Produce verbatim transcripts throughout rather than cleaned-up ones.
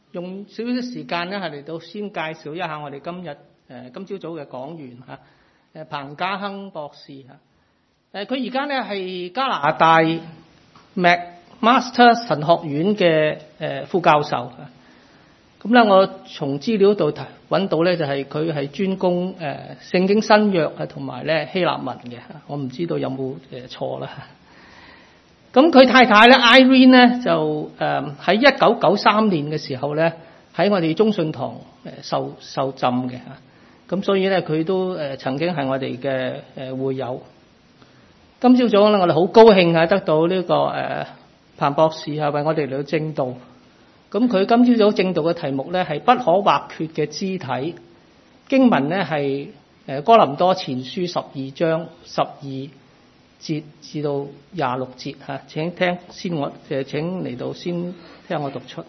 用少少時間咧，係嚟到先介紹一下我哋今日誒、呃、今朝早嘅講員嚇，誒、啊、彭家亨博士嚇。誒佢而家咧係加拿大 McMaster 神學院嘅誒、呃、副教授嚇。咁、啊、咧，我從資料度揾到咧，就係佢係專攻誒、呃、聖經新約啊，同埋咧希臘文嘅嚇。我唔知道有冇誒錯啦。咁佢太太咧 Irene 咧就誒喺一九九三年嘅時候咧喺我哋中信堂誒受受浸嘅嚇。咁所以咧佢都誒曾經係我哋嘅誒會友。今朝早咧我哋好高興啊得到呢、這個誒、呃、彭博士啊為我哋嚟到證道。咁佢今朝早證道嘅題目咧係不可或缺嘅肢體，經文咧係誒哥林多前書十二章十二節至到廿六節嚇。請聽先我誒請嚟到先聽我讀出。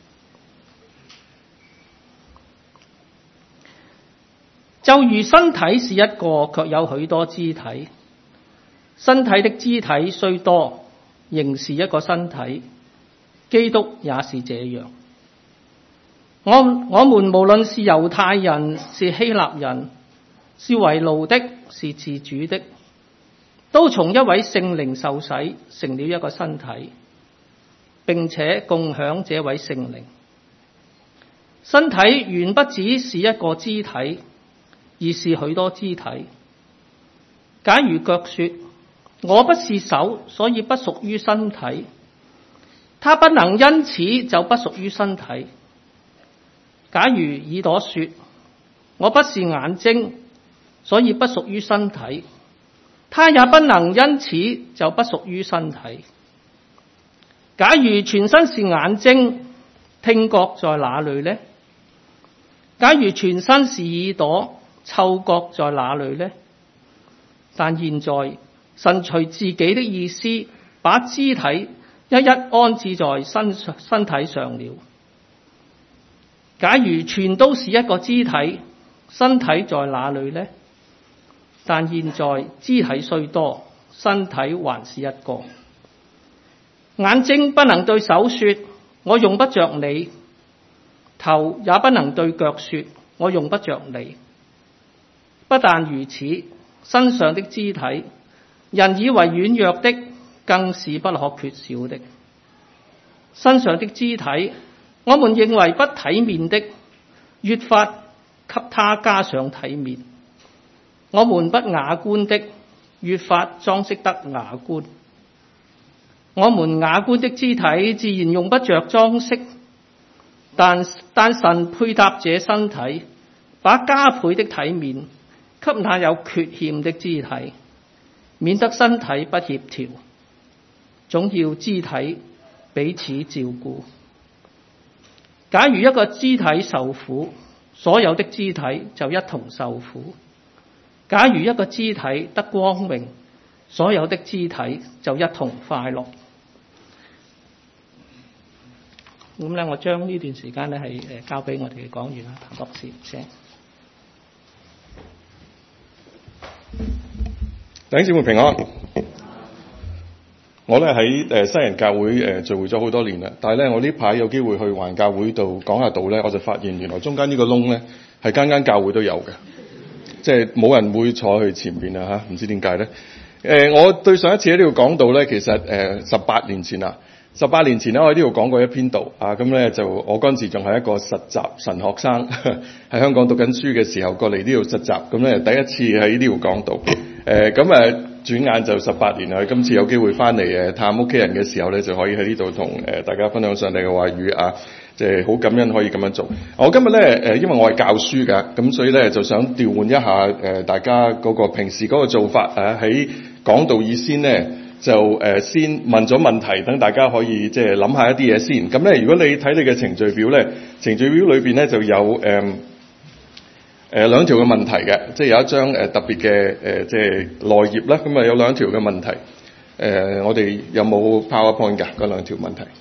就如身體是一個，卻有許多肢體，身體的肢體雖多，仍是一個身體。基督也是這樣。我我們無論是猶太人，是希臘人，是為奴的，是自主的，都從一位聖靈受洗，成了一個身體，並且共享這位聖靈。身體原不只是一個肢體，而是許多肢體。假如腳說我不是手，所以不屬於身體，他不能因此就不屬於身體。假如耳朵說我不是眼睛，所以不屬於身體，他也不能因此就不屬於身體。假如全身是眼睛，聽覺在哪裏呢？假如全身是耳朵，嗅覺在哪裏呢？但現在神隨自己的意思，把肢體一一安置在身身體上了。假如全都是一個肢體，身體在哪裏呢？但現在肢體雖多，身體還是一個。眼睛不能對手說我用不着你，頭也不能對腳說我用不着你。不但如此，身上的肢體，人以為軟弱的，更是不可缺少的。身上的肢體，我們認為不體面的，越發給他加上體面；我們不雅觀的，越發裝飾得雅觀。我們雅觀的肢體自然用不着裝飾，但但神配搭這身體，把加倍的體面給那有缺陷的肢體，免得身體不協調。總要肢體彼此照顧。假如一個肢體受苦，所有的肢體就一同受苦；假如一個肢體得光榮，所有的肢體就一同快樂。咁咧，我將呢段時間咧係誒交俾我哋嘅講員啊，彭博士請。 弟兄姊妹平安。我咧喺誒西人教會誒聚會咗好多年啦，但係咧我呢排有機會去環教會度講下道咧，我就發現原來中間呢個窿咧係間間教會都有嘅，即係冇人會坐去前邊啊嚇，唔知點解咧？誒，我對上一次喺呢度講道咧，其實誒十八年前啦，十八年前咧我喺呢度講過一篇道啊，咁咧就我嗰陣時仲係一個實習神學生，喺香港讀緊書嘅時候過嚟呢度實習，咁咧第一次喺呢度講道，誒咁誒。轉眼就十八年啦！今次有機會翻嚟誒探屋企人嘅時候咧，就可以喺呢度同誒大家分享上帝嘅話語啊！即係好感恩可以咁樣做。我今日咧誒，因為我係教書㗎，咁所以咧就想調換一下誒大家嗰個平時嗰個做法啊。喺講道以先咧，就誒先問咗問題，等大家可以即係諗下一啲嘢先。咁咧，如果你睇你嘅程序表咧，程序表裏邊咧就有誒。嗯誒、呃、兩條嘅問題嘅，即係有一張誒、呃、特別嘅誒、呃、即係內頁啦，咁啊有兩條嘅問題。誒、呃、我哋有冇 PowerPoint 㗎？嗰兩條問題。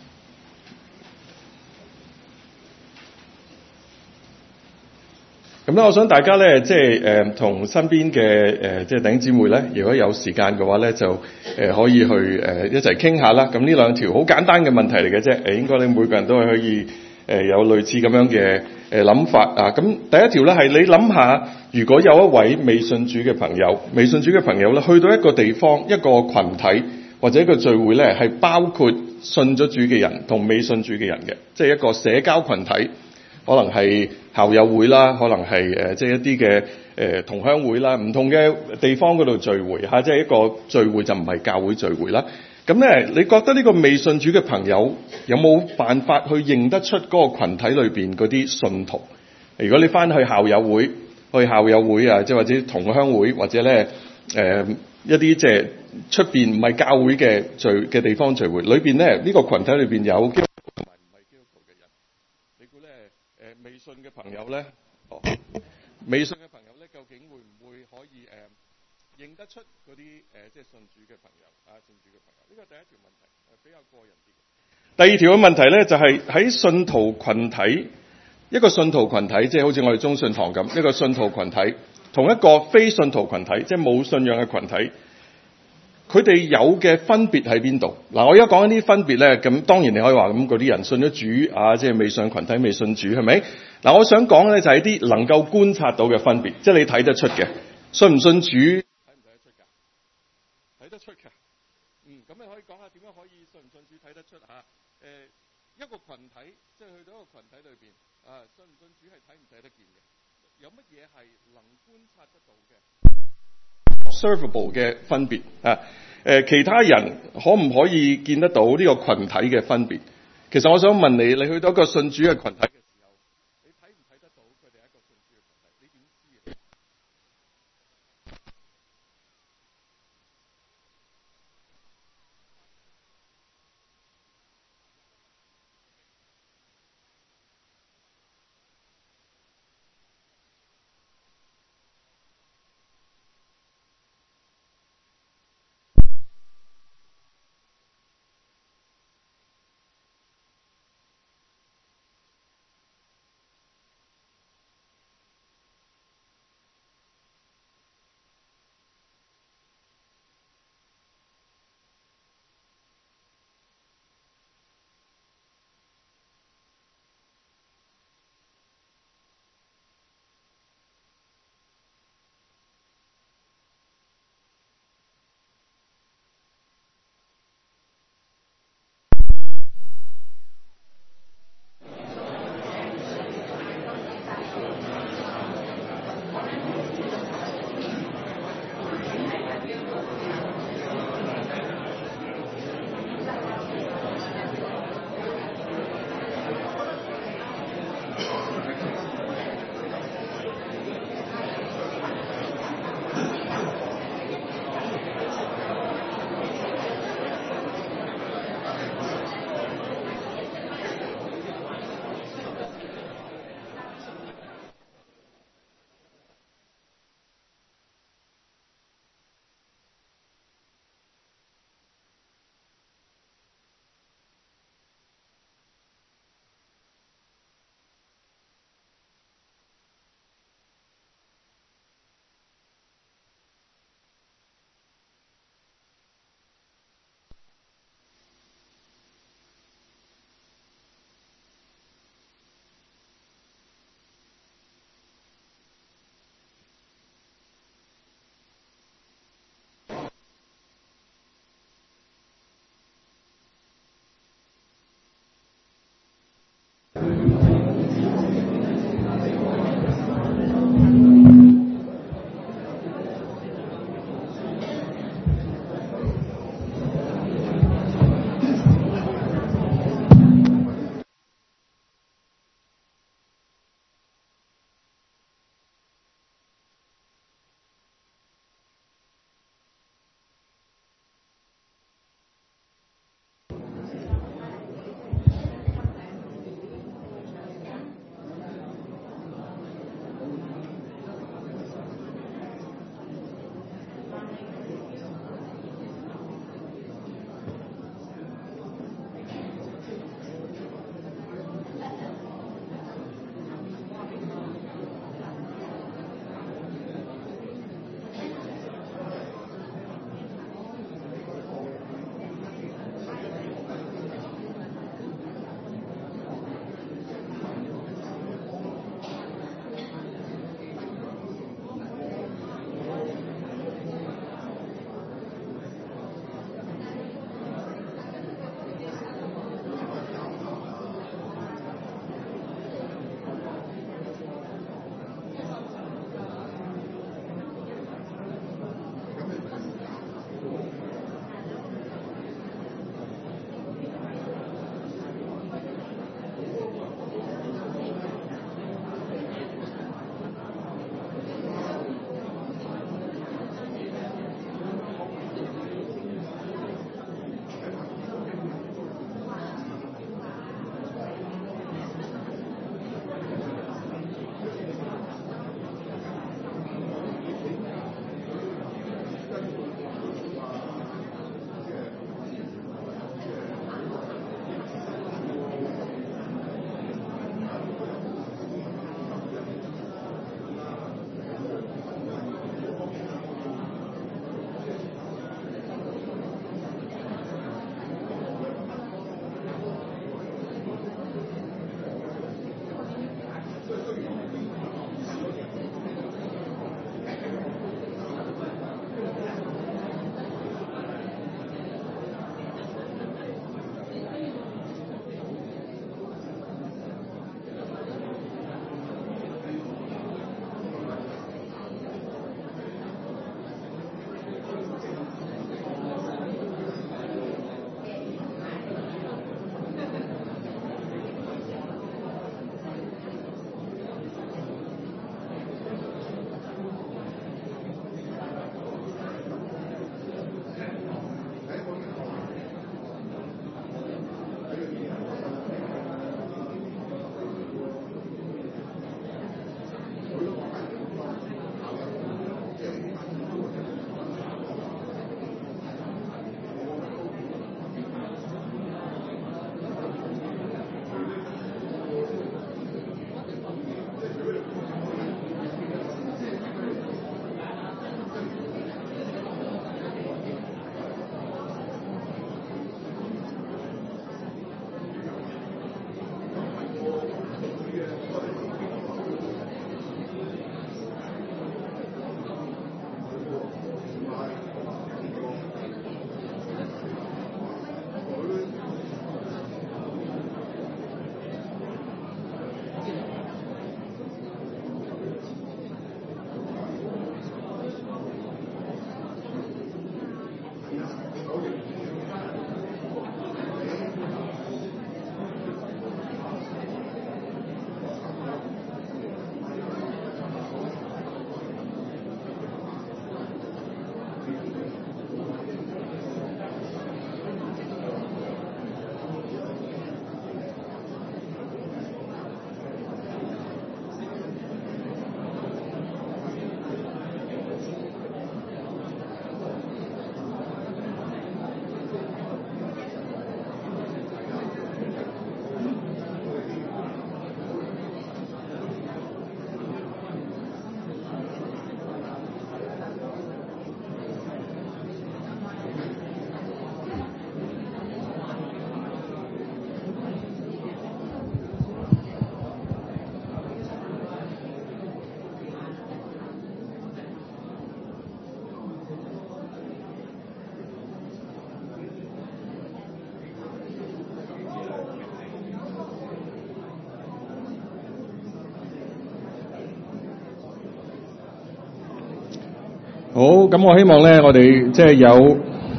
咁咧，我想大家咧，即係誒同身邊嘅誒、呃、即係弟兄姊妹咧，如果有時間嘅話咧，就誒、呃、可以去誒、呃、一齊傾下啦。咁呢兩條好簡單嘅問題嚟嘅啫，誒應該你每個人都係可以。誒、 誒有類似咁樣嘅誒諗法啊。咁第一條咧係你諗下，如果有一位未信主嘅朋友，未信主嘅朋友咧去到一個地方、一個群體或者一個聚會咧，係包括信咗主嘅人同未信主嘅人嘅，即係一個社交群體，可能係校友會啦，可能係誒即係一啲嘅誒同鄉會啦，唔同嘅地方嗰度聚會嚇，即係一個聚會就唔係教會聚會啦。咁咧，你覺得呢個未信主嘅朋友有冇辦法去認得出嗰個羣體裏邊嗰啲信徒？如果你翻去校友會、去校友會啊，即係或者同鄉會，或者咧誒、呃、一啲即係出邊唔係教會嘅聚嘅地方聚會裏邊咧，呢、呢個群體裏邊有基督徒同埋唔係基督徒嘅人，你估咧誒未信嘅朋友咧，哦，未信嘅朋友咧，究竟會唔會可以誒、呃、認得出嗰啲誒即係信主嘅朋友啊？信主嘅朋友，呢個第一條問題係比較個人啲嘅。第二條嘅問題咧，就係、是、喺信徒群體，一個信徒群體，即係好似我哋中信堂咁，一個信徒群體，同一個非信徒群體，即係冇信仰嘅群體，佢哋有嘅分別喺邊度？嗱，我而家講緊啲分別咧，咁當然你可以話咁嗰啲人信咗主啊，即係未信群體未信主，係咪？嗱，我想講咧就係啲能夠觀察到嘅分別，即係你睇得出嘅，信唔信主睇唔睇得出㗎？睇得出㗎。嗯，咁你可以講下點樣可以信唔信主睇得出嚇？誒、呃，一個群體，即係去到一個群體裏邊，啊，信唔信主係睇唔睇得見嘅？有乜嘢係能觀察得到嘅 observable 嘅分別啊？誒、呃，其他人可唔可以見得到呢個群體嘅分別？其實我想問你，你去到一個信主嘅群體嘅時候，你睇唔睇得到佢哋係一個信主嘅群體？你點知嘅？ 好，咁我希望咧，我哋即係有，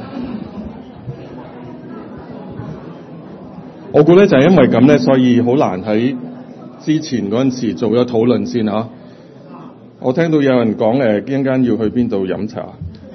我估咧就係因為咁咧，所以好難喺之前嗰陣時做咗討論先嚇。我聽到有人講誒，一陣間要去邊度飲茶。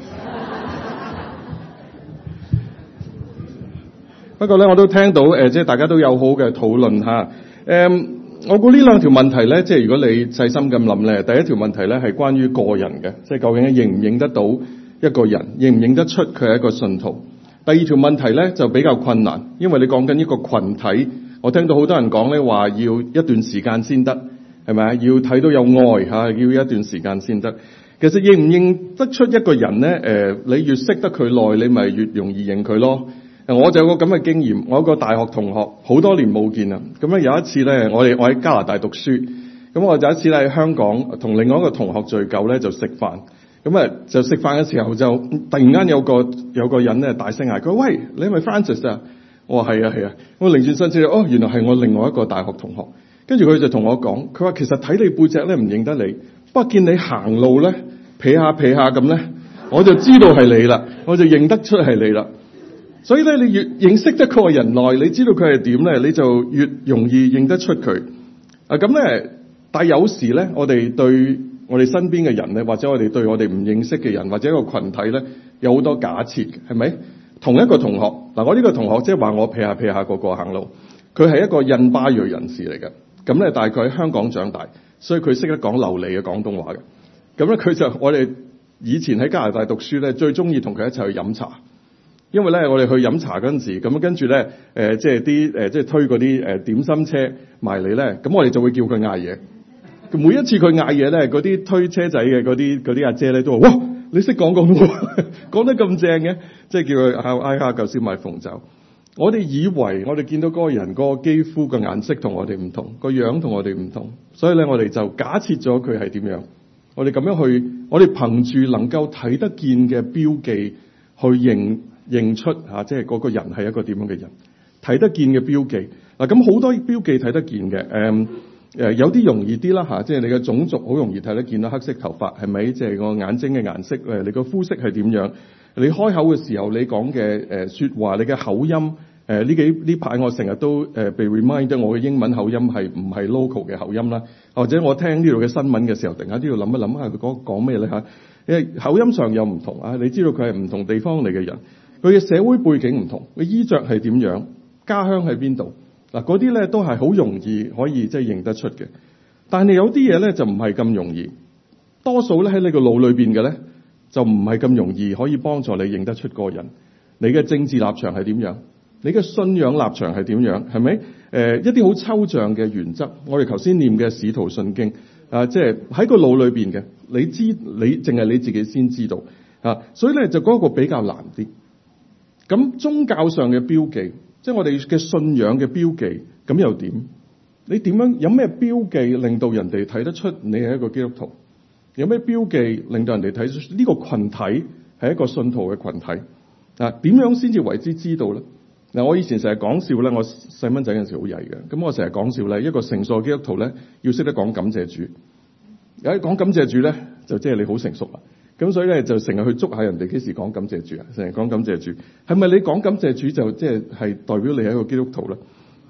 不過咧，我都聽到誒，即係大家都有好嘅討論嚇。誒，我估呢兩條問題咧，即係如果你細心咁諗咧，第一條問題咧係關於個人嘅，即係究竟認唔認得到一個人，認唔認得出佢係一個信徒。第二條問題咧就比較困難，因為你講緊一個群體，我聽到好多人講咧話要一段時間先得，係咪啊？要睇到有愛嚇，要一段時間先得。其實認唔認得出一個人咧？誒、呃，你越識得佢耐，你咪越容易認佢咯。我就有個咁嘅經驗，我有個大學同學好多年冇見啦。咁咧有一次咧，我哋我喺加拿大讀書，咁我有一次咧喺香港同另外一個同學聚舊咧就食飯，咁啊就食飯嘅時候就突然間有個有個人咧大聲嗌佢：喂，你係咪 Francis 啊？我話係啊係啊，我擰轉身之後，哦原來係我另外一個大學同學。跟住佢就同我講，佢話其實睇你背脊咧唔認得你，不過見你行路咧撇下撇下咁咧，我就知道係你啦，我就認得出係你啦。所以咧，你越認識得個人耐，你知道佢係點咧，你就越容易認得出佢。啊，咁咧，但係有時咧，我哋對我哋身邊嘅人咧，或者我哋對我哋唔認識嘅人，或者一個群體咧，有好多假設嘅，係咪？同一個同學，嗱，我呢個同學即係話我撇下撇下個個行路，佢係一個印巴裔人士嚟嘅，咁咧大概喺香港長大，所以佢識得講流利嘅廣東話嘅。咁咧佢就我哋以前喺加拿大讀書咧，最中意同佢一齊去飲茶。因為咧，我哋去飲茶嗰陣時，咁跟住咧，誒、呃，即係啲誒，即係推嗰啲誒點心車埋嚟咧，咁我哋就會叫佢嗌嘢。每一次佢嗌嘢咧，嗰啲推車仔嘅嗰啲嗰啲阿姐咧都話：哇，你識講廣東話，講得咁正嘅，即係叫佢嗌嗌下舊燒賣鳳爪。我哋以為我哋見到嗰個人嗰個肌膚嘅顏色同我哋唔同，個樣同我哋唔同，所以咧我哋就假設咗佢係點樣。我哋咁樣去，我哋憑住能夠睇得見嘅標記去認。認出嚇，即係嗰個人係一個點樣嘅人，睇得見嘅標記嗱，咁好多標記睇得見嘅，誒誒有啲容易啲啦嚇，即係你嘅種族好容易睇得見啦，黑色頭髮係咪？即係個眼睛嘅顏色，誒你個膚色係點樣？你開口嘅時候你講嘅誒説話，你嘅口音，誒呢幾呢排我成日都誒被 remind 我嘅英文口音係唔係 local 嘅口音啦，或者我聽呢度嘅新聞嘅時候，突然間都要諗一諗下佢講講咩咧嚇，因為口音上有唔同啊，你知道佢係唔同地方嚟嘅人。佢嘅社會背景唔同，佢衣着係點樣，家鄉喺邊度嗱？嗰啲咧都係好容易可以即係認得出嘅。但係有啲嘢咧就唔係咁容易，多數咧喺你個腦裏邊嘅咧就唔係咁容易可以幫助你認得出個人。你嘅政治立場係點樣？你嘅信仰立場係點樣？係咪？誒、呃、一啲好抽象嘅原則，我哋頭先念嘅《使徒信經》啊，即係喺個腦裏邊嘅，你知你淨係你自己先知道啊，所以咧就嗰個比較難啲。咁宗教上嘅標記，即係我哋嘅信仰嘅標記，咁又點？你點樣有咩標記令到人哋睇得出你係一個基督徒？有咩標記令到人哋睇出呢個群體係一個信徒嘅群體？啊，點樣先至為之知道咧？嗱，我以前成日講笑咧，我細蚊仔嗰陣時好曳嘅，咁我成日講笑咧，一個成熟嘅基督徒咧，要識得講感謝主。有一講感謝主咧，就即係你好成熟啦。咁所以咧就成日去捉下人哋幾時講感謝主啊，成日講感謝主，係咪你講感謝主就即係係代表你係一個基督徒咧？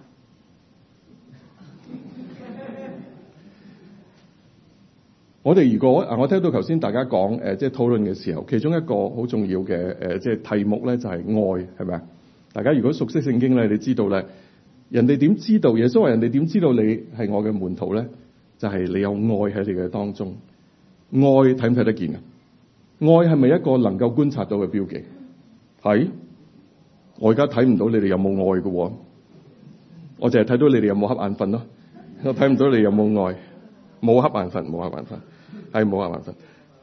我哋如果啊，我聽到頭先大家講誒，即係討論嘅時候，其中一個好重要嘅誒，即係題目咧就係愛，係咪啊？大家如果熟悉聖經咧，你知道咧，人哋點知道耶穌話人哋點知道你係我嘅門徒咧？就係你有愛喺你嘅當中，愛睇唔睇得見啊？愛係咪一個能夠觀察到嘅標記？係，我而家睇唔到你哋有冇愛嘅，我淨係睇到你哋有冇瞌眼瞓咯。我睇唔到你有冇愛，冇瞌眼瞓，冇瞌眼瞓，係冇瞌眼瞓。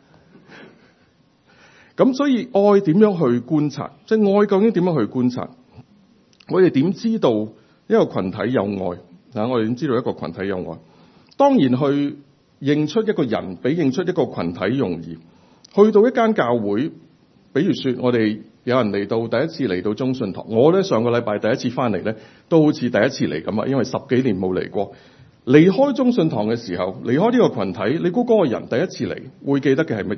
咁所以愛點樣去觀察？即係愛究竟點樣去觀察？我哋點知道一個群體有愛？嗱，我哋點知道一個群體有愛？當然去認出一個人，比認出一個群體容易。去到一間教會，比如說我哋有人嚟到第一次嚟到中信堂，我咧上個禮拜第一次翻嚟咧，都好似第一次嚟咁啊，因為十幾年冇嚟過。離開中信堂嘅時候，離開呢個群體，你估嗰個人第一次嚟會記得嘅係乜嘢？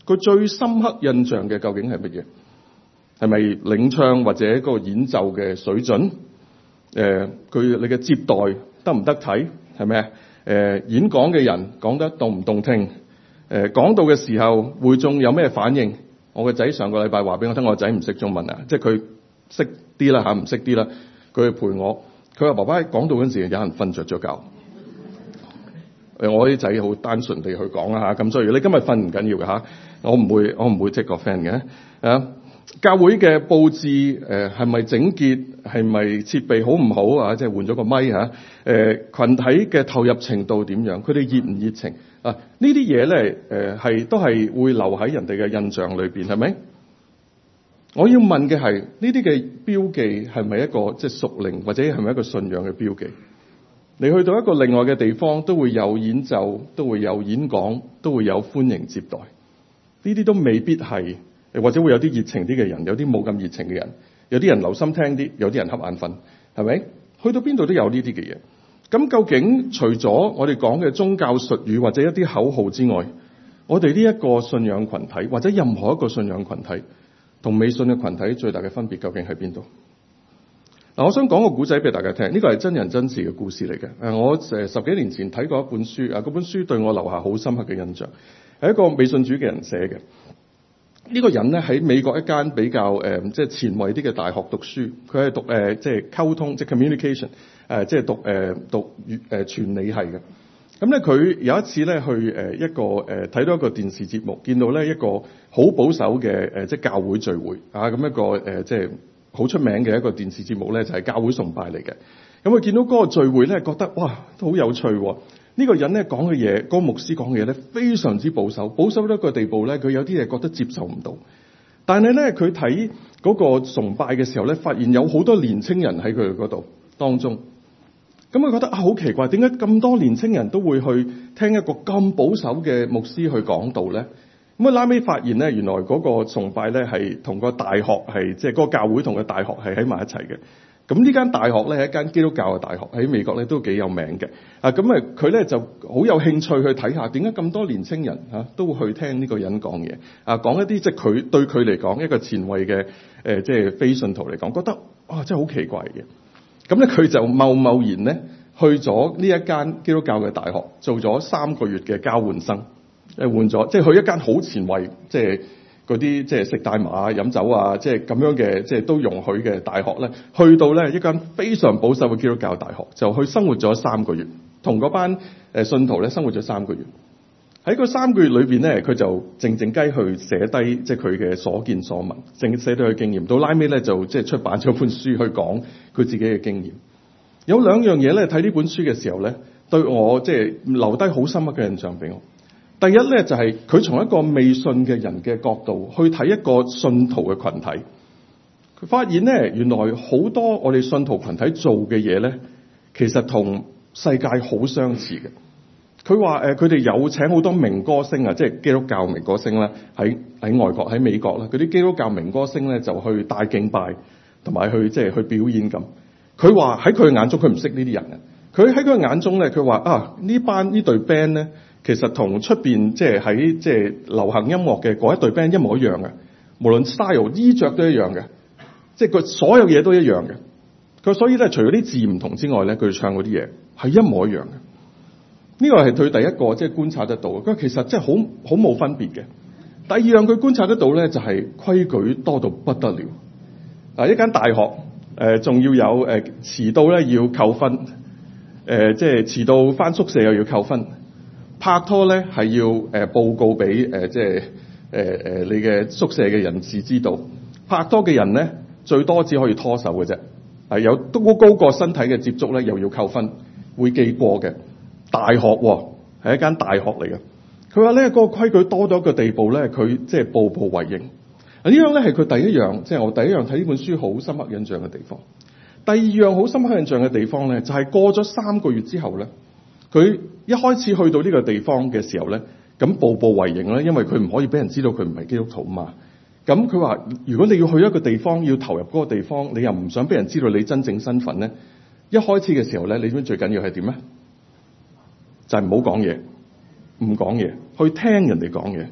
佢最深刻印象嘅究竟係乜嘢？係咪領唱或者嗰個演奏嘅水準？誒、呃，佢你嘅接待得唔得體？係咪啊？誒、呃，演講嘅人講得動唔動聽？誒、呃，講到嘅時候會眾有咩反應？我個仔上個禮拜話俾我聽，我個仔唔識中文啊，即係佢識啲啦嚇，唔識啲啦。佢陪我，佢話爸爸講到嗰陣時，有人瞓着咗覺。誒，我啲仔好單純地去講啦嚇，咁所以你今日瞓唔緊要嘅嚇，我唔會我唔會 take offence嘅啊。教會嘅佈置誒係咪整潔？係咪設備好唔好啊？即係換咗個咪嚇。誒，羣體嘅投入程度點樣？佢哋熱唔熱情啊？呢啲嘢咧誒係都係會留喺人哋嘅印象裏邊，係咪？我要問嘅係呢啲嘅標記係咪一個即係屬靈或者係咪一個信仰嘅標記？你去到一個另外嘅地方，都會有演奏，都會有演講，都會有歡迎接待。呢啲都未必係，或者會有啲熱情啲嘅人，有啲冇咁熱情嘅人，有啲人留心聽啲，有啲人瞌眼瞓，係咪？去到邊度都有呢啲嘅嘢。咁究竟除咗我哋講嘅宗教術語或者一啲口號之外，我哋呢一個信仰群體或者任何一個信仰群體同未信嘅群體最大嘅分別究竟喺邊度？嗱，我想講個古仔俾大家聽，呢個係真人真事嘅故事嚟嘅。誒，我誒十幾年前睇過一本書，啊，嗰本書對我留下好深刻嘅印象，係一個未信主嘅人寫嘅。呢個人咧喺美國一間比較誒即係前衛啲嘅大學讀書，佢係讀誒即係溝通，即係 communication，誒即係讀誒讀粵誒傳理系嘅。咁咧佢有一次咧去誒一個誒睇到一個電視節目，見到咧一個好保守嘅誒即係教會聚會啊，咁一個誒即係好出名嘅一個電視節目咧就係教會崇拜嚟嘅。咁佢見到嗰個聚會咧，覺得哇都好有趣喎。呢個人咧講嘅嘢，嗰個牧師講嘅嘢咧非常之保守，保守到一個地步咧，佢有啲嘢覺得接受唔到。但係咧佢睇嗰個崇拜嘅時候咧，發現有好多年青人喺佢嗰度當中。咁佢覺得啊好奇怪，點解咁多年青人都會去聽一個咁保守嘅牧師去講道咧？咁啊拉尾發現咧，原來嗰個崇拜咧係同個大學係即係嗰個教會同個大學係喺埋一齊嘅。咁呢間大學咧係一間基督教嘅大學，喺美國咧都幾有名嘅。啊咁啊佢咧就好有興趣去睇下點解咁多年青人嚇都會去聽呢個人講嘢啊，講一啲即係佢對佢嚟講一個前衛嘅誒即係非信徒嚟講覺得哇真係好奇怪嘅。咁咧佢就貿貿然咧去咗呢一間基督教嘅大學做咗三個月嘅交換生，誒換咗即係去一間好前衛即係嗰啲即係食大麻啊、飲酒啊，即係咁樣嘅即係都容許嘅大學咧，去到咧一間非常保守嘅基督教大學，就去生活咗三個月，同嗰班誒信徒咧生活咗三個月。喺嗰三個月裏邊咧，佢就靜靜雞去寫低即係佢嘅所見所聞，淨寫低佢經驗。到拉尾咧就即係出版咗本書去講佢自己嘅經驗。有兩樣嘢咧，睇呢本書嘅時候咧，對我即係留低好深刻嘅印象俾我。第一咧就係佢從一個未信嘅人嘅角度去睇一個信徒嘅群體，佢發現咧原來好多我哋信徒群體做嘅嘢咧，其實同世界好相似嘅。佢話誒，佢哋有請好多名歌星啊，即係基督教名歌星啦，喺喺外國喺美國啦，嗰啲基督教名歌星咧就去大敬拜，同埋去即係去表演咁。佢話喺佢眼中，佢唔識呢啲人啊。佢喺佢眼中咧，佢話啊呢班呢隊 band 咧，其實同出邊即係喺即係流行音樂嘅嗰一隊 band 一模一樣嘅，無論 style 衣着都一樣嘅，即係佢所有嘢都一樣嘅。佢所以咧，除咗啲字唔同之外咧，佢唱嗰啲嘢係一模一樣嘅。呢個係佢第一個即係觀察得到嘅。佢其實真係好好冇分別嘅。第二樣佢觀察得到咧，就係規矩多到不得了。啊，一間大學誒，仲、呃、要有誒、呃、遲到咧要扣分，誒、呃、即係遲到返宿舍又要扣分。拍拖咧係要誒、呃、報告俾誒、呃、即係誒誒你嘅宿舍嘅人士知道。拍拖嘅人咧最多只可以拖手嘅啫。係有都高過身體嘅接觸咧，又要扣分，會記過嘅。大學喎，係一間大學嚟嘅。佢話咧嗰個規矩多到一個地步咧，佢即係步步為營。啊，呢樣咧係佢第一樣，即係我第一樣睇呢本書好深刻印象嘅地方。第二樣好深刻印象嘅地方咧，就係過咗三個月之後咧，佢一開始去到呢個地方嘅時候咧，咁步步為營咧，因為佢唔可以俾人知道佢唔係基督徒嘛。咁佢話如果你要去一個地方，要投入嗰個地方，你又唔想俾人知道你真正身份咧，一開始嘅時候咧，你知唔知最緊要係點咧？就係唔好講嘢，唔講嘢，去聽人哋講嘢，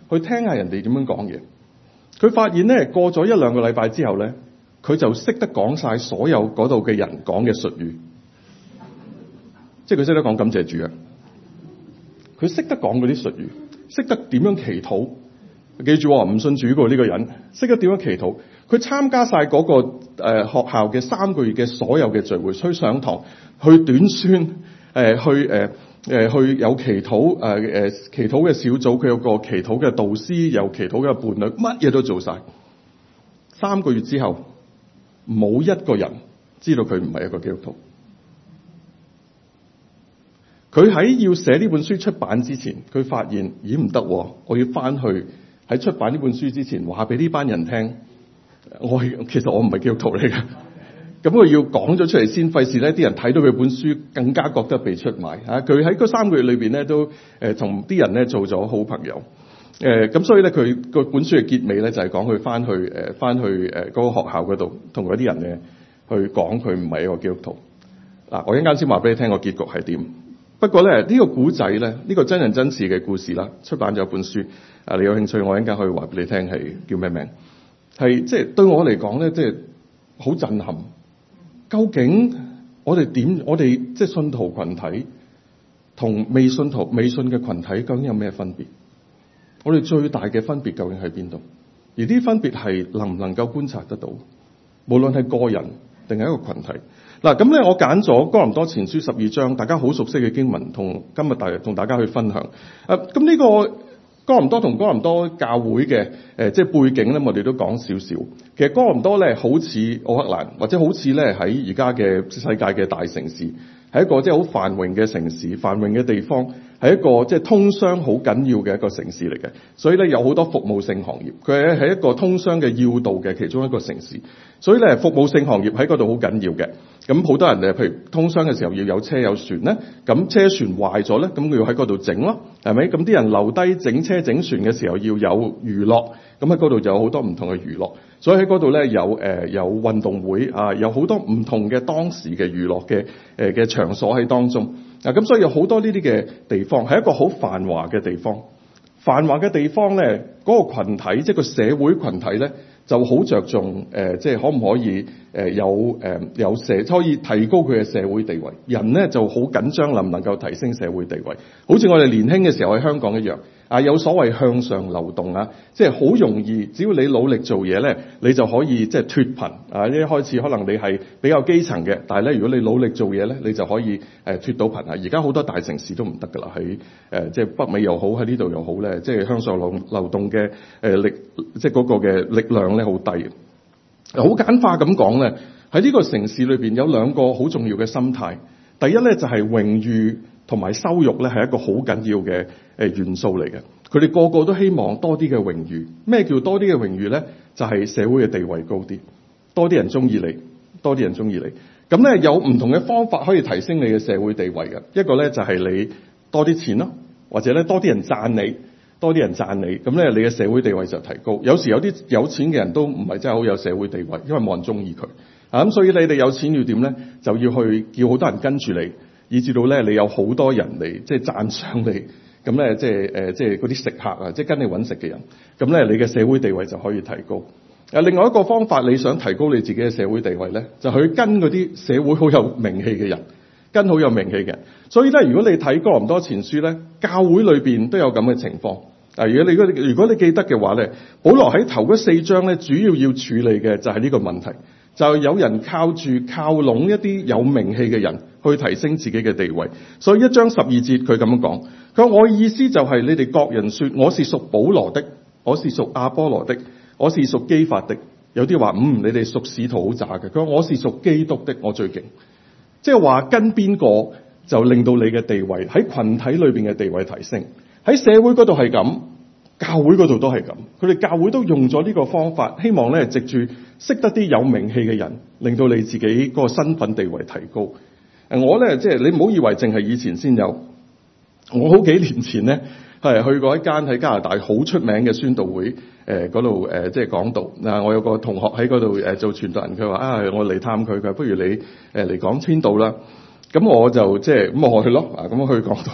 去聽下人哋點樣講嘢。佢發現咧，過咗一兩個禮拜之後咧，佢就識得講晒所有嗰度嘅人講嘅術語，即係佢識得講感謝主啊！佢識得講嗰啲術語，識得點樣祈禱。記住喎，唔信主嘅呢個人，識得點樣祈禱。佢參加晒嗰、那個誒、呃、學校嘅三個月嘅所有嘅聚會，去上堂，去短宣，誒、呃、去誒誒、呃、去有祈禱，誒、呃、誒祈禱嘅小組，佢有個祈禱嘅導師，有祈禱嘅伴侶，乜嘢都做晒。三個月之後，冇一個人知道佢唔係一個基督徒。佢喺要寫呢本書出版之前，佢發現咦唔得，我要翻去喺出版呢本書之前話俾呢班人聽。我其實我唔係基督徒嚟㗎，咁佢要講咗出嚟先，費事咧啲人睇到佢本書更加覺得被出賣嚇。佢喺嗰三個月裏邊咧都誒同啲人咧做咗好朋友，誒咁所以咧佢個本書嘅結尾咧就係講佢翻去誒翻去誒嗰個學校嗰度同嗰啲人咧去講佢唔係一個基督徒。嗱，我一陣間先話俾你聽個結局係點。不過咧呢個古仔咧呢個真人真事嘅故事啦，出版咗一本書啊，你有興趣我一陣間可以話俾你聽係叫咩名？係即係對我嚟講咧，即係好震撼。究竟我哋點？我哋即係信徒群體同未信徒、未信嘅群體究竟有咩分別？我哋最大嘅分別究竟喺邊度？而啲分別係能唔能夠觀察得到？無論係個人定係一個群體。嗱，咁咧我揀咗哥林多前書十二章，大家好熟悉嘅經文，同今日大同大家去分享。誒，咁呢個哥林多同哥林多教會嘅誒、呃，即係背景咧，我哋都講少少。其實哥林多咧，好似奧克蘭，或者好似咧喺而家嘅世界嘅大城市，係一個即係好繁榮嘅城市，繁榮嘅地方，係一個即係通商好緊要嘅一個城市嚟嘅。所以咧有好多服務性行業，佢係係一個通商嘅要道嘅其中一個城市。所以咧服務性行業喺嗰度好緊要嘅。咁好多人誒，譬如通商嘅時候要有車有船咧，咁車船壞咗咧，咁佢要喺嗰度整咯，係咪？咁啲人留低整車整船嘅時候要有娛樂，咁喺嗰度就有好多唔同嘅娛樂。所以喺嗰度咧有誒、呃、有運動會啊，有好多唔同嘅當時嘅娛樂嘅誒嘅場所喺當中啊，咁所以有好多呢啲嘅地方係一個好繁華嘅地方。繁華嘅地方咧，嗰、那個羣體即係個社會群體咧，就好着重誒、呃，即係可唔可以誒、呃、有誒、呃、有社可以提高佢嘅社會地位。人咧就好緊張能唔能夠提升社會地位，好似我哋年輕嘅時候喺香港一樣啊，有所謂向上流動啊，即係好容易，只要你努力做嘢咧，你就可以即係脫貧啊！一開始可能你係比較基層嘅，但係咧如果你努力做嘢咧，你就可以誒脫到貧啊！而家好多大城市都唔得㗎啦，喺誒即係北美又好，喺呢度又好咧，即係向上流流動嘅誒力，即係嗰個嘅力量咧好低。好簡化咁講咧，喺呢個城市裏邊有兩個好重要嘅心態。第一咧就係榮譽同埋羞辱咧係一個好緊要嘅誒元素嚟嘅。佢哋個個都希望多啲嘅榮譽。咩叫多啲嘅榮譽咧？就係社會嘅地位高啲，多啲人中意你，多啲人中意你。咁咧有唔同嘅方法可以提升你嘅社會地位嘅。一個咧就係你多啲錢咯，或者咧多啲人讚你，多啲人讚你，咁咧你嘅社會地位就提高。有時有啲有錢嘅人都唔係真係好有社會地位，因為冇人中意佢啊。咁所以你哋有錢要點咧？就要去叫好多人跟住你，以至到咧你有好多人嚟即係讚賞你。咁咧即係誒即係嗰啲食客啊，即係跟你揾食嘅人。咁咧你嘅社會地位就可以提高。誒另外一個方法，你想提高你自己嘅社會地位咧，就去跟嗰啲社會好有名氣嘅人，跟好有名氣嘅人。所以咧，如果你睇哥林多前書咧，教會裏邊都有咁嘅情況。啊，如果你如果你記得嘅話咧，保羅喺頭嗰四章咧，主要要處理嘅就係呢個問題，就係有人靠住靠攏一啲有名氣嘅人去提升自己嘅地位。所以一章十二節佢咁樣講，佢話我意思就係你哋各人說我是屬保羅的，我是屬亞波羅的，我是屬基法的。有啲話嗯，你哋屬使徒好渣嘅。佢話我是屬基督的，我最勁。即係話跟邊個就令到你嘅地位喺群體裏邊嘅地位提升。喺社會嗰度係咁，教會嗰度都係咁。佢哋教會都用咗呢個方法，希望咧藉住識得啲有名氣嘅人，令到你自己嗰個身份地位提高。誒，我咧即係你唔好以為淨係以前先有，我好幾年前咧係去過一間喺加拿大好出名嘅宣道會誒嗰度誒即係講道。嗱，我有個同學喺嗰度誒做傳道人，佢話啊，我嚟探佢，佢話不如你誒嚟講宣道啦。咁我就即係咁我去咯，啊咁我去講道。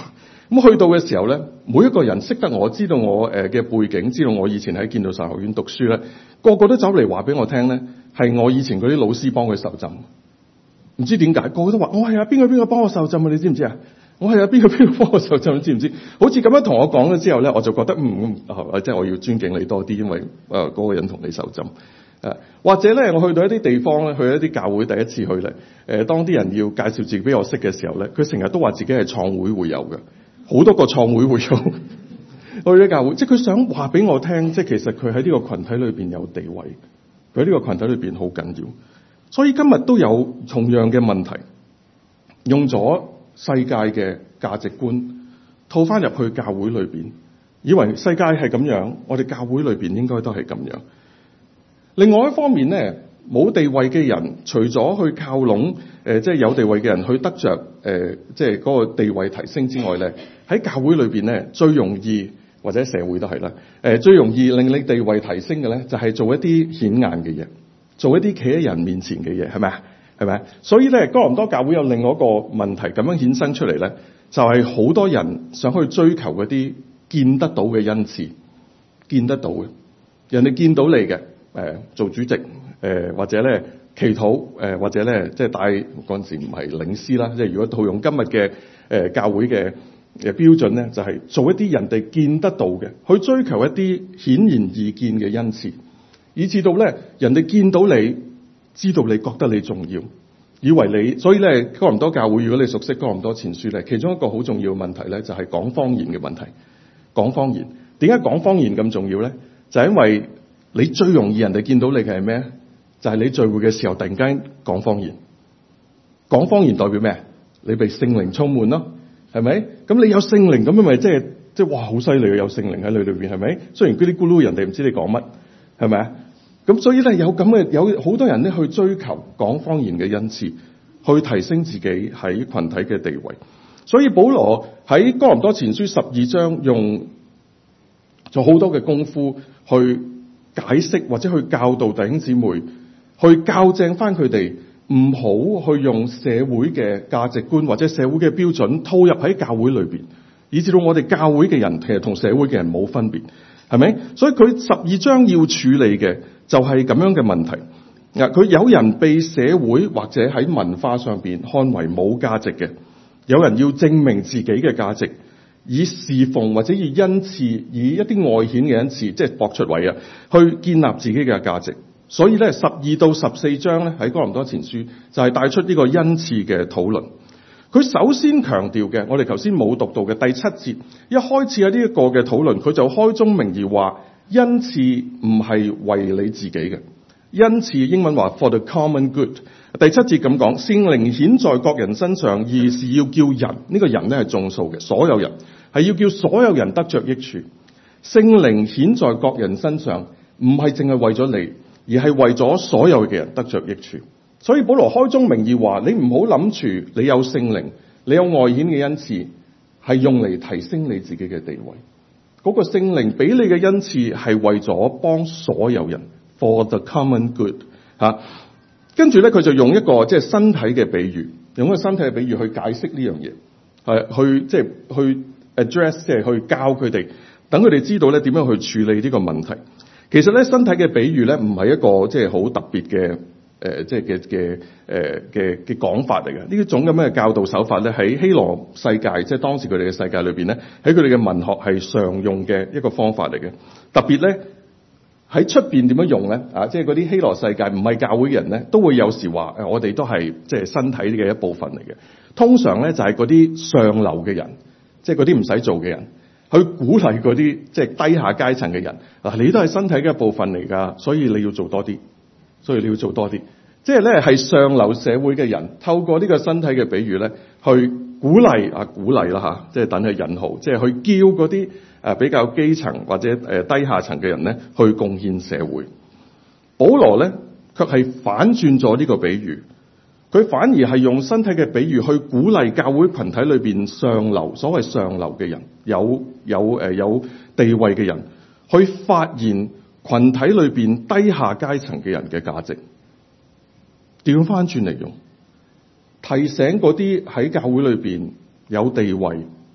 咁去到嘅時候咧，每一個人識得我，知道我誒嘅背景，知道我以前喺建道神學院讀書咧，個個都走嚟話俾我聽咧，係我以前嗰啲老師幫佢受浸。唔知點解，個個都話我係啊，邊個邊個幫我受浸啊？你知唔知啊？我係啊，邊個邊個幫我受浸？你知唔知？好似咁樣同我講咗之後咧，我就覺得嗯，嗯即係我要尊敬你多啲，因為誒嗰、呃嗰個人同你受浸。誒或者咧，我去到一啲地方咧，去一啲教會第一次去咧，誒、呃、當啲人要介紹自己俾我識嘅時候咧，佢成日都話自己係創會會友嘅，好多個創會會友去咗教會，即係佢想話俾我聽，即係其實佢喺呢個群體裏邊有地位，佢喺呢個群體裏邊好緊要。所以今日都有同樣嘅問題，用咗世界嘅價值觀套翻入去教會裏邊，以為世界係咁樣，我哋教會裏邊應該都係咁樣。另外一方面咧，冇地位嘅人，除咗去靠攏誒、呃，即係有地位嘅人去得着誒、呃，即係嗰個地位提升之外咧，喺教會裏邊咧，最容易或者社會都係啦，誒、呃，最容易令你地位提升嘅咧，就係、是、做一啲顯眼嘅嘢，做一啲企喺人面前嘅嘢，係咪啊？係咪？所以咧，哥林多教會有另外一個問題咁樣衍生出嚟咧，就係、是、好多人想去追求嗰啲見得到嘅恩賜，見得到嘅，人哋見到你嘅。誒、呃、做主席，誒、呃、或者咧祈禱，誒、呃、或者咧即係帶嗰陣時唔係領詩啦，即係如果套用今日嘅誒教會嘅誒標準咧，就係、是、做一啲人哋見得到嘅，去追求一啲顯然易見嘅恩賜，以至到咧人哋見到你，知道你覺得你重要，以為你，所以咧哥林多教會，如果你熟悉哥林多前書咧，其中一個好重要嘅問題咧，就係講方言嘅問題。講方言，點解講方言咁重要咧？就係因為你最容易人哋見到你嘅係咩？就係、是、你聚會嘅時候突然間講方言。講方言代表咩？你被聖靈充滿咯，係咪？咁你有聖靈咁樣咪即係即係哇好犀利啊！有聖靈喺你裏邊係咪？雖然嘰哩咕嚕人哋唔知你講乜，係咪啊？咁所以咧有咁嘅有好多人咧去追求講方言嘅恩賜，去提升自己喺群體嘅地位。所以保羅喺哥林多前書十二章用做好多嘅功夫去解釋或者去教導弟兄姊妹，去校正翻佢哋，唔好去用社會嘅價值觀或者社會嘅標準套入喺教會裏邊，以至到我哋教會嘅人其實同社會嘅人冇分別，係咪？所以佢十二章要處理嘅就係咁樣嘅問題。嗱，佢有人被社會或者喺文化上邊看為冇價值嘅，有人要證明自己嘅價值。以侍奉或者以恩賜，以一啲外顯嘅恩賜，即係搏出位啊，去建立自己嘅價值。所以咧，十二到十四章咧喺哥林多前書就係帶出呢個恩賜嘅討論。佢首先強調嘅，我哋頭先冇讀到嘅第七節，一開始喺呢一個嘅討論，佢就開宗明義話，恩賜唔係為你自己嘅，恩賜英文話 for the common good。第七節咁講，聖靈顯在各人身上，而是要叫人，呢、這個人咧係眾數嘅，所有人係要叫所有人得着益處。聖靈顯在各人身上，唔係淨係為咗你，而係為咗所有嘅人得着益處。所以保羅開宗明義話，你唔好諗住你有聖靈，你有外顯嘅恩賜，係用嚟提升你自己嘅地位。嗰、那個聖靈俾你嘅恩賜係為咗幫所有人 ，for the common good 吓、啊。跟住咧，佢就用一個即係身體嘅比喻，用一個身體嘅比喻去解釋呢樣嘢，係去即係去 address，即係去教佢哋，等佢哋知道咧點樣去處理呢個問題。其實咧，身體嘅比喻咧唔係一個即係好特別嘅誒，即係嘅嘅誒嘅嘅講法嚟嘅。呢一種咁嘅教導手法咧，喺希羅世界，即係當時佢哋嘅世界裏邊咧，喺佢哋嘅文學係常用嘅一個方法嚟嘅。特別咧。喺出邊點樣用咧？啊，即係嗰啲希羅世界唔係教會嘅人咧，都會有時話誒，我哋都係即係身體嘅一部分嚟嘅。通常咧就係嗰啲上流嘅人，即係嗰啲唔使做嘅人，去鼓勵嗰啲即係低下階層嘅人。嗱，你都係身體嘅一部分嚟㗎，所以你要做多啲，所以你要做多啲。即係咧係上流社會嘅人，透過呢個身體嘅比喻咧，去鼓勵啊鼓勵啦嚇，即係等係引號，即係去叫嗰啲。誒比較基層或者誒低下層嘅人咧，去貢獻社會。保羅咧，卻係反轉咗呢個比喻，佢反而係用身體嘅比喻去鼓勵教會群體裏邊上流，所謂上流嘅人，有有誒有地位嘅人，去發現群體裏邊低下階層嘅人嘅價值。調翻轉嚟用，提醒嗰啲喺教會裏邊有地位，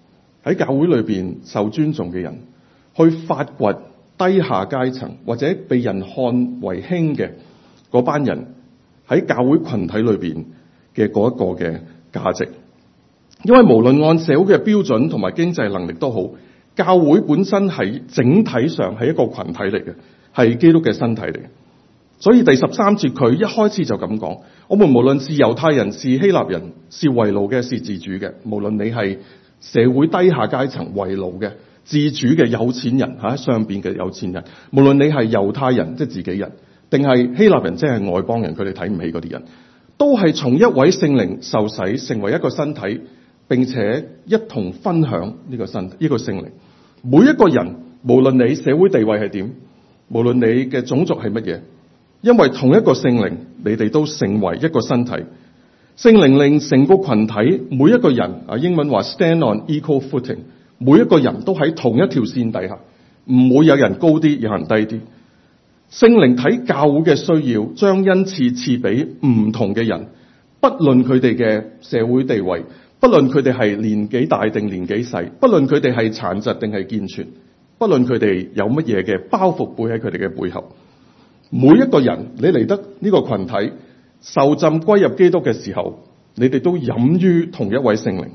喺教會裏邊受尊重嘅人，去發掘低下階層或者被人看為輕嘅嗰班人喺教會群體裏邊嘅嗰一個嘅價值。因為無論按社會嘅標準同埋經濟能力都好，教會本身係整體上係一個群體嚟嘅，係基督嘅身體嚟嘅。所以第十三節佢一開始就咁講：我們無論是猶太人、是希臘人、是為奴嘅、是自主嘅，無論你係社會低下階層為奴嘅、自主嘅有錢人吓，上邊嘅有錢人，無論你係猶太人即係自己人，定係希臘人即係外邦人，佢哋睇唔起嗰啲人，都係從一位聖靈受洗，成為一個身體，並且一同分享呢個身呢個聖靈。每一個人，無論你社會地位係點，無論你嘅種族係乜嘢，因為同一個聖靈，你哋都成為一個身體。聖靈令成個群體每一個人啊，英文話 stand on equal footing， 每一個人都喺同一條線底下，唔會有人高啲，有人低啲。聖靈睇教會嘅需要，將恩賜賜俾唔同嘅人，不論佢哋嘅社會地位，不論佢哋係年紀大定年紀細，不論佢哋係殘疾定係健全，不論佢哋有乜嘢嘅包袱背喺佢哋嘅背後，每一個人你嚟得呢個群體受浸歸入基督嘅時候，你哋都飲於同一位聖靈。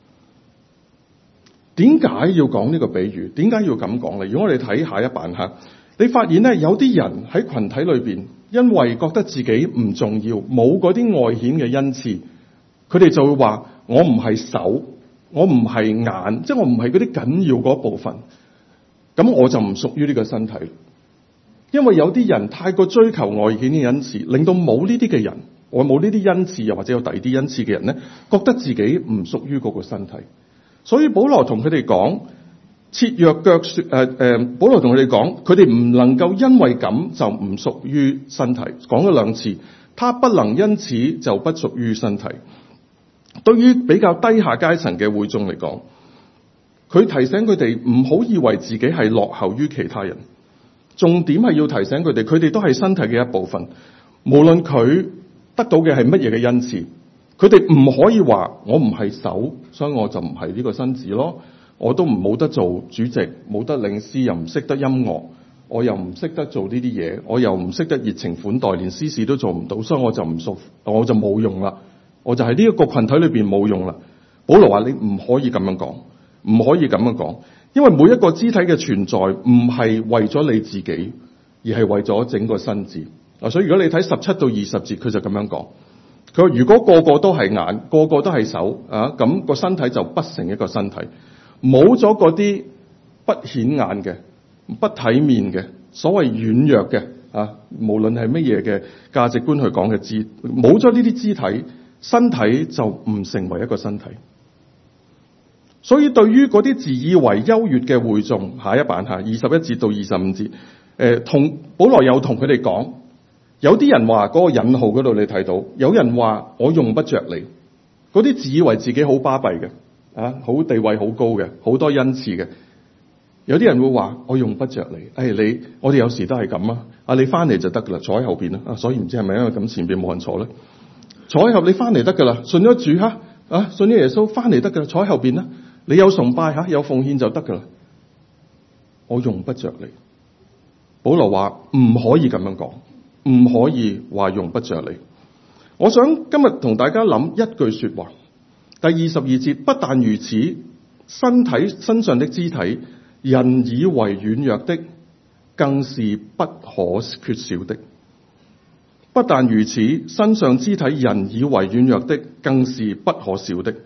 點解要講呢個比喻？點解要咁講咧？如果我哋睇下一版吓，你發現咧，有啲人喺群體裏邊，因為覺得自己唔重要，冇嗰啲外顯嘅恩賜，佢哋就會話：我唔係手，我唔係眼，即係我唔係嗰啲緊要嗰部分，咁我就唔屬於呢個身體。因為有啲人太過追求外顯嘅恩賜，令到冇呢啲嘅人，我冇呢啲恩賜，又或者有第二啲恩賜嘅人咧，覺得自己唔屬於嗰個身體。所以保羅同佢哋講，切若腳說，誒、呃、誒，保羅同佢哋講，佢哋唔能夠因為咁就唔屬於身體。講咗兩次，他不能因此就不屬於身體。對於比較低下階層嘅會眾嚟講，佢提醒佢哋唔好以為自己係落後於其他人。重點係要提醒佢哋，佢哋都係身體嘅一部分。無論佢得到嘅係乜嘢嘅恩賜，佢哋唔可以話我唔係手，所以我就唔係呢個身子咯。我都唔冇得做主席，冇得領詩，又唔識得音樂，我又唔識得做呢啲嘢，我又唔識得熱情款待，連司事都做唔到，所以我就唔屬，我就冇用啦。我就喺呢一個群體裏邊冇用啦。保羅話你唔可以咁樣講，唔可以咁樣講。因為每一個肢體嘅存在唔係為咗你自己，而係為咗整個身子。嗱，所以如果你睇十七到二十節，佢就咁樣講。佢話如果個個都係眼，個個都係手啊，咁個身體就不成一個身體。冇咗嗰啲不顯眼嘅、不體面嘅、所謂軟弱嘅啊，無論係乜嘢嘅價值觀去講嘅肢，冇咗呢啲肢體，身體就唔成為一個身體。所以對於嗰啲自以為優越嘅會眾，下一版下二十一節到二十五節，誒、呃，同保羅又同佢哋講，有啲人話嗰個引號嗰度你睇到，有人話我用不着你，嗰啲自以為自己好巴閉嘅，啊，好地位好高嘅，好多恩賜嘅，有啲人會話我用不着你，誒、哎，你我哋有時都係咁啊，啊，你翻嚟就得噶啦，坐喺後邊啦，啊，所以唔知係咪因為咁前邊冇人坐咧，坐喺後你翻嚟得噶啦，信咗主哈，啊，信咗耶穌翻嚟得噶啦，坐喺後邊啦。你有崇拜吓，有奉獻就得噶啦。我用不着你。保羅話唔可以咁樣講，唔可以話用不着你。我想今日同大家諗一句說話。第二十二節，不但如此，身體身上的肢體，人以為軟弱的，更是不可缺少的。不但如此，身上肢體人以為軟弱的，更是不可少的。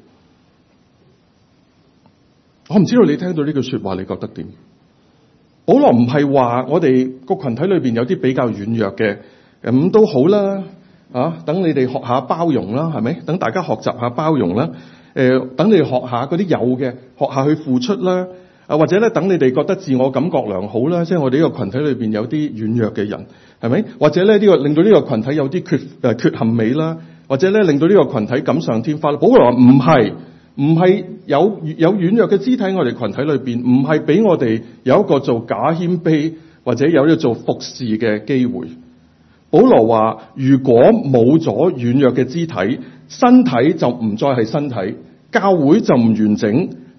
我唔知道你聽到呢句說話你覺得點？保羅唔係話我哋個群體裏邊有啲比較軟弱嘅，咁都好啦，啊，等你哋學下包容啦，係咪？等大家學習下包容啦，誒、呃，等你哋學下嗰啲有嘅，學下去付出啦，啊，或者咧等你哋覺得自我感覺良好啦，即係我哋呢個群體裏邊有啲軟弱嘅人，係咪？或者咧呢個令到呢個群體有啲缺誒缺陷美啦，或者咧令到呢個群體錦上添花啦。保羅話唔係。唔係有有軟弱嘅肢體，我哋群體裏邊唔係俾我哋有一個做假謙卑或者有一個做服侍嘅機會。保羅話：如果冇咗軟弱嘅肢體，身體就唔再係身體，教會就唔完整，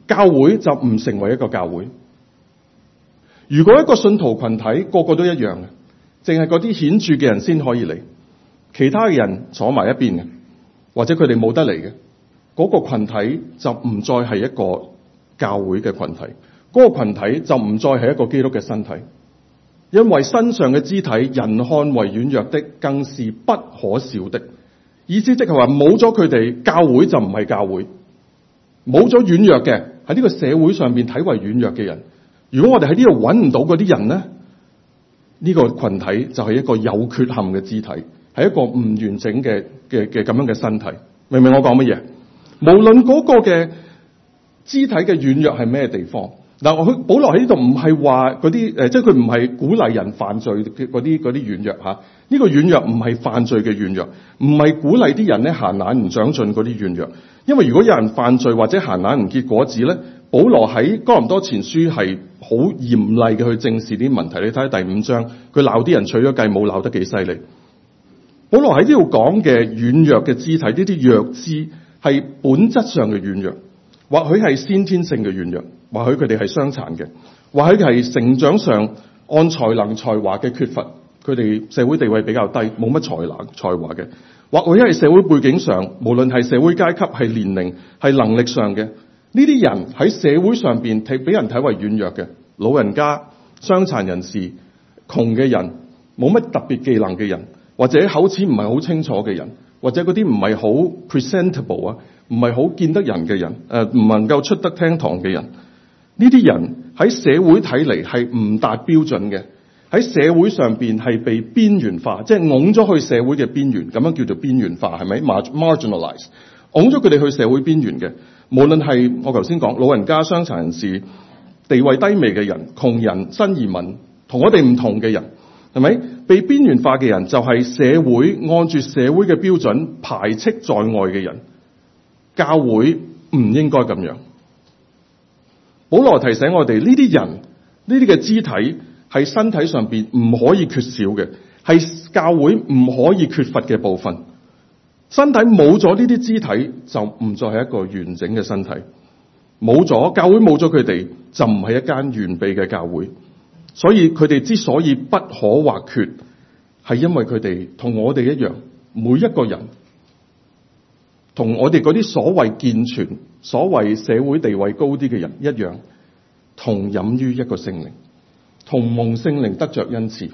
教會就唔成為一個教會。如果一個信徒群體個個都一樣嘅，淨係嗰啲顯著嘅人先可以嚟，其他嘅人坐埋一邊嘅，或者佢哋冇得嚟嘅，嗰個群體就唔再係一個教會嘅群體，嗰個群體就唔再係一個基督嘅身體。因為身上嘅肢體，人看為軟弱的，更是不可少的。意思即係話，冇咗佢哋，教會就唔係教會。冇咗軟弱嘅，喺呢個社會上邊睇為軟弱嘅人，如果我哋喺呢度揾唔到嗰啲人咧，呢個群體就係一個有缺陷嘅肢體，係一個唔完整嘅嘅嘅咁樣嘅身體。明唔明我講乜嘢？無論嗰個嘅肢體嘅軟弱係咩地方。嗱，我去保羅喺呢度唔係話嗰啲誒，即係佢唔係鼓勵人犯罪嘅嗰啲嗰啲軟弱嚇。呢個軟弱唔係犯罪嘅軟弱，唔係鼓勵啲人咧閒懶唔長進嗰啲軟弱。因為如果有人犯罪或者閒懶唔結果子咧，保羅喺哥林多前書係好嚴厲嘅去正視啲問題。你睇下第五章，佢鬧啲人取咗計冇鬧得幾犀利。保羅喺呢度講嘅軟弱嘅肢體，呢啲弱肢係本質上嘅軟弱，或許係先天性嘅軟弱。或許佢哋係傷殘嘅，或許係成長上按才能才華嘅缺乏，佢哋社會地位比較低，冇乜才能才華嘅。或許係社會背景上，無論係社會階級、係年齡、係能力上嘅，呢啲人喺社會上邊睇俾人睇為軟弱嘅，老人家、傷殘人士、窮嘅人、冇乜特別技能嘅人，或者口齒唔係好清楚嘅人，或者嗰啲唔係好 presentable 啊，唔係好見得人嘅人，誒唔能夠出得廳堂嘅人。呢啲人喺社會睇嚟係唔達標準嘅，喺社會上邊係被邊緣化，即係拱咗去社會嘅邊緣，咁樣叫做邊緣化，係咪 marginalize？ 拱咗佢哋去社會邊緣嘅，無論係我頭先講老人家、傷殘人士、地位低微嘅人、窮人、新移民，同我哋唔同嘅人，係咪被邊緣化嘅人就係社會按住社會嘅標準排斥在外嘅人。教會唔應該咁樣。保羅提醒我哋，呢啲人呢啲嘅肢體係身體上邊唔可以缺少嘅，係教會唔可以缺乏嘅部分。身體冇咗呢啲肢體，就唔再係一個完整嘅身體。冇咗教會，冇咗佢哋，就唔係一間完備嘅教會。所以佢哋之所以不可或缺，係因為佢哋同我哋一樣，每一個人同我哋嗰啲所謂健全、所謂社會地位高啲嘅人一樣，同飲於一個聖靈，同蒙聖靈得着恩賜。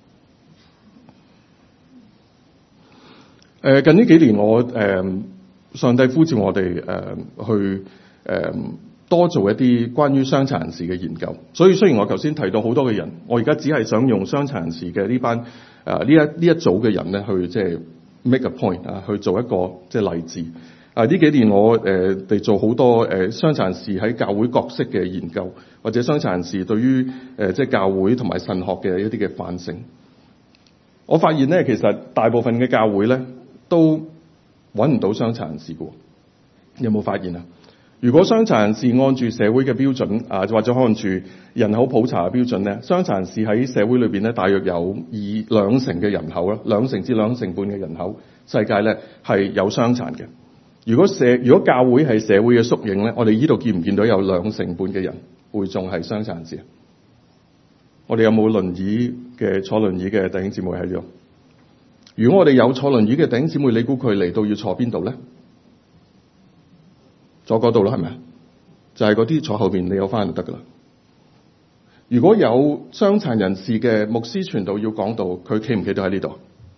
誒，近呢幾年我誒、呃，上帝呼召我哋誒、呃、去誒、呃、多做一啲關於傷殘人士嘅研究。所以雖然我頭先提到好多嘅人，我而家只係想用傷殘人士嘅呢班誒呢一呢一組嘅人咧去即係。make a point 啊，去做一個即係例子啊！呢幾年我誒哋、呃、做好多誒傷殘人士喺教會角色嘅研究，或者傷殘人士對於誒、呃、即係教會同埋神學嘅一啲嘅反省。我發現咧，其實大部分嘅教會咧都揾唔到傷殘人士嘅。有冇發現啊？如果傷殘人士按住社會嘅標準啊，或者按住人口普查嘅標準咧，傷殘人士喺社會裏邊咧，大約有二兩成嘅人口啦，兩成至兩成半嘅人口，世界咧係有傷殘嘅。如果社如果教會係社會嘅縮影咧，我哋呢度見唔見到有兩成半嘅人會仲係傷殘人士？我哋有冇輪椅嘅坐輪椅嘅弟兄姊妹喺度？如果我哋有坐輪椅嘅弟兄姊妹，你估佢嚟到要坐邊度咧？坐嗰度啦，係咪啊？就係嗰啲坐後邊，你有翻就得噶啦。如果有傷殘人士嘅牧師傳道要講道，佢企唔企到喺呢度？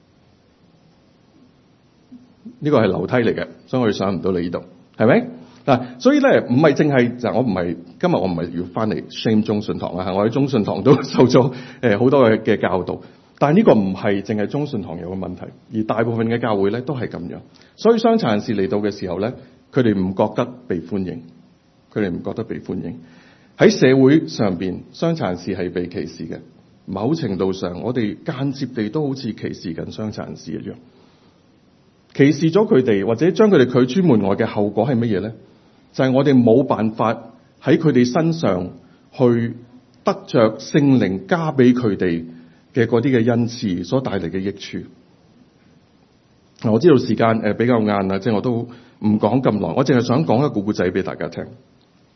呢個係樓梯嚟嘅，所以我哋上唔到你呢度，係咪？嗱，所以咧唔係淨係就我唔係今日我唔係要翻嚟 shame 中信堂啊，我喺中信堂都受咗誒好多嘅嘅教導，但係呢個唔係淨係中信堂有個問題，而大部分嘅教會咧都係咁樣。所以傷殘人士嚟到嘅時候咧，佢哋唔覺得被歡迎，佢哋唔覺得被歡迎。喺社會上邊，傷殘人士係被歧視嘅。某程度上，我哋間接地都好似歧視緊傷殘人士一樣。歧視咗佢哋，或者將佢哋拒諸門外嘅後果係乜嘢咧？就係、是、我哋冇辦法喺佢哋身上去得着聖靈加俾佢哋嘅嗰啲嘅恩賜所帶嚟嘅益處。我知道時間誒比較晏啦，即係我都唔講咁耐，我淨係想講一個故仔俾大家聽。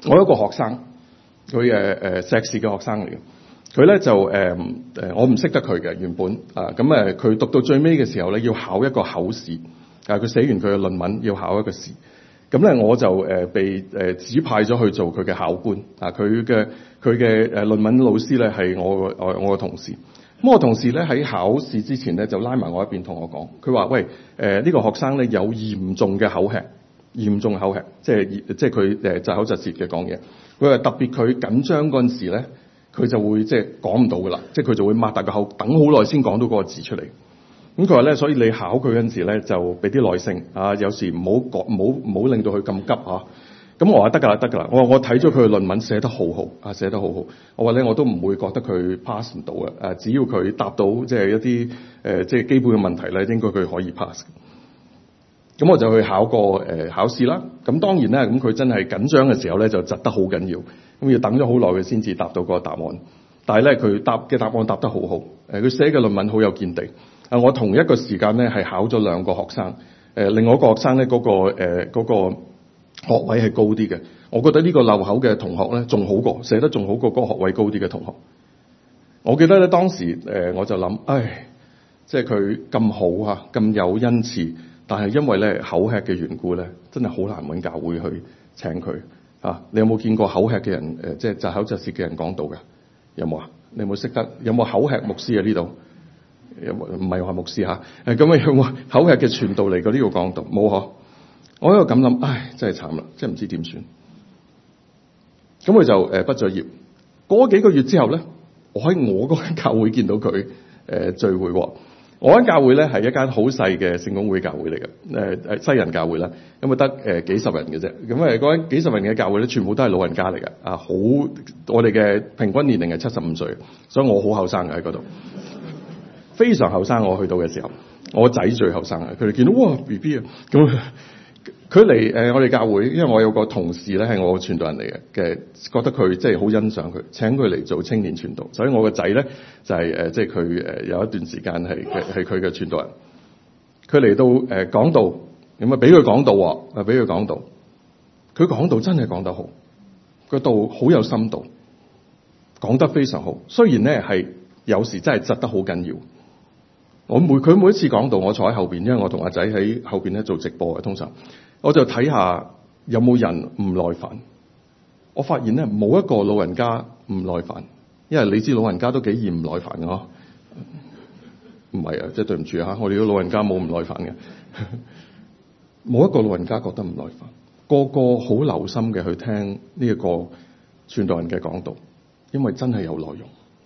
我有一個學生，佢誒誒碩士嘅學生嚟嘅，佢咧就誒誒、呃、我唔識得佢嘅原本啊，咁誒佢讀到最尾嘅時候咧要考一個口試，啊佢寫完佢嘅論文要考一個試，咁咧我就誒、呃、被誒、呃、指派咗去做佢嘅考官，啊佢嘅佢嘅誒論文老師咧係我我我嘅同事。咁我同事咧喺考試之前咧就拉埋我一邊同我講，佢話：喂，誒、呃、呢、這個學生咧有嚴重嘅口吃，嚴重口吃，即係即係佢誒窒口窒舌嘅講嘢。佢話特別佢緊張嗰陣時咧，佢就會即係講唔到噶啦，即係佢就會擘大個口，等好耐先講到嗰個字出嚟。咁佢話咧，所以你考佢嗰陣時咧就俾啲耐性啊，有時唔好講，唔好唔好令到佢咁急嚇。咁我話得㗎啦，得㗎啦。我話我睇咗佢嘅論文寫得好好，啊寫得好好。我話咧我都唔會覺得佢 pass 唔到嘅。誒，只要佢答到即係一啲誒即係基本嘅問題咧，應該佢可以 pass。咁我就去考個誒、呃、考試啦。咁當然咧，咁佢真係緊張嘅時候咧就窒得好緊要，咁要等咗好耐佢先至答到嗰個答案。但係咧佢答嘅答案答得好好。誒、呃，佢寫嘅論文好有見地。啊，我同一個時間咧係考咗兩個學生。誒、呃，另外一個學生咧嗰、嗰個誒嗰、呃嗰個學位係高啲嘅，我覺得呢個漏口嘅同學咧仲好過，寫得仲好過嗰個學位高啲嘅同學。我記得咧當時誒、呃、我就諗，唉，即係佢咁好啊，咁有恩賜，但係因為咧口吃嘅緣故咧，真係好難揾教會去請佢啊！你有冇見過口吃嘅人誒、呃，即係窒口窒舌嘅人講道嘅？有冇啊？你有冇識得？有冇口吃牧師啊？呢度有冇？唔係話牧師嚇，誒咁啊有冇口吃嘅傳道嚟過呢度講道？冇嗬。我喺度咁諗，唉，真係慘啦，真係唔知點算。咁佢就誒、呃、畢咗業，過咗幾個月之後咧，我喺我嗰間教會見到佢誒、呃、聚會。我間教會咧係一間好細嘅聖公會教會嚟嘅，誒、呃、誒西人教會啦，咁啊得誒幾十人嘅啫。咁誒嗰間幾十人嘅教會咧，全部都係老人家嚟嘅，啊好，我哋嘅平均年齡係七十五歲，所以我好後生嘅喺嗰度，非常後生。我去到嘅時候，我仔最後生嘅，佢哋見到哇 B B 啊咁。佢嚟誒我哋教會，因為我有個同事咧係我傳道人嚟嘅，嘅覺得佢即係好欣賞佢，請佢嚟做青年傳道，所以我個仔咧就係、是、誒即係佢誒有一段時間係嘅係佢嘅傳道人。佢嚟到誒、呃、講道，咁啊俾佢講道喎，啊俾佢講道，佢講道真係講得好，個道好有深度，講得非常好。雖然咧係有時真係窒得好緊要。我每佢每一次講道，我坐喺後邊，因為我同阿仔喺後邊咧做直播嘅，通常我就睇下有冇人唔耐煩。我發現咧冇一個老人家唔耐煩，因為你知老人家都幾易唔耐煩嘅嗬。唔係啊，即係對唔住吓，我哋啲老人家冇唔耐煩嘅，冇一個老人家覺得唔耐煩，個個好留心嘅去聽呢一個傳道人嘅講道，因為真係有內容。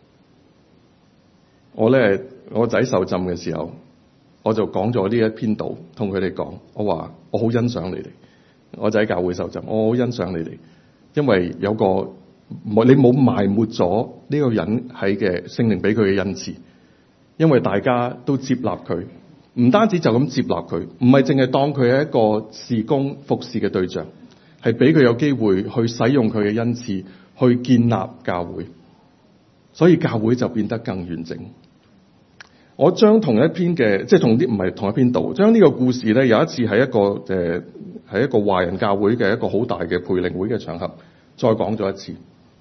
我咧。我仔受浸嘅時候，我就講咗呢一篇道，同佢哋講，我話我好欣賞你哋。我仔教會受浸，我好欣賞你哋，因為有個你冇埋沒咗呢個人喺嘅聖靈俾佢嘅恩賜，因為大家都接納佢，唔單止就咁接納佢，唔係淨係當佢係一個事工服侍嘅對象，係俾佢有機會去使用佢嘅恩賜去建立教會，所以教會就變得更完整。我將同一篇嘅，即係同啲唔係同一篇道，將呢個故事咧，有一次喺一個誒，係、呃、一個華人教會嘅一個好大嘅培靈會嘅場合，再講咗一次。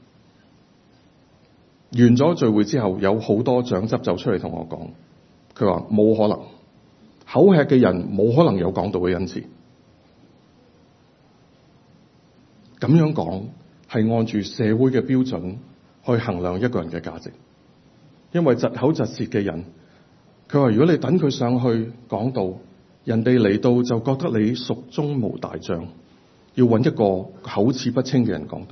完咗聚會之後，有好多長執就出嚟同我講，佢話冇可能，口吃嘅人冇可能有講道嘅恩賜。咁樣講係按住社會嘅標準去衡量一個人嘅價值，因為窒口窒舌嘅人。佢話：如果你等佢上去講道，人哋嚟到就覺得你蜀中無大將，要揾一個口齒不清嘅人講道。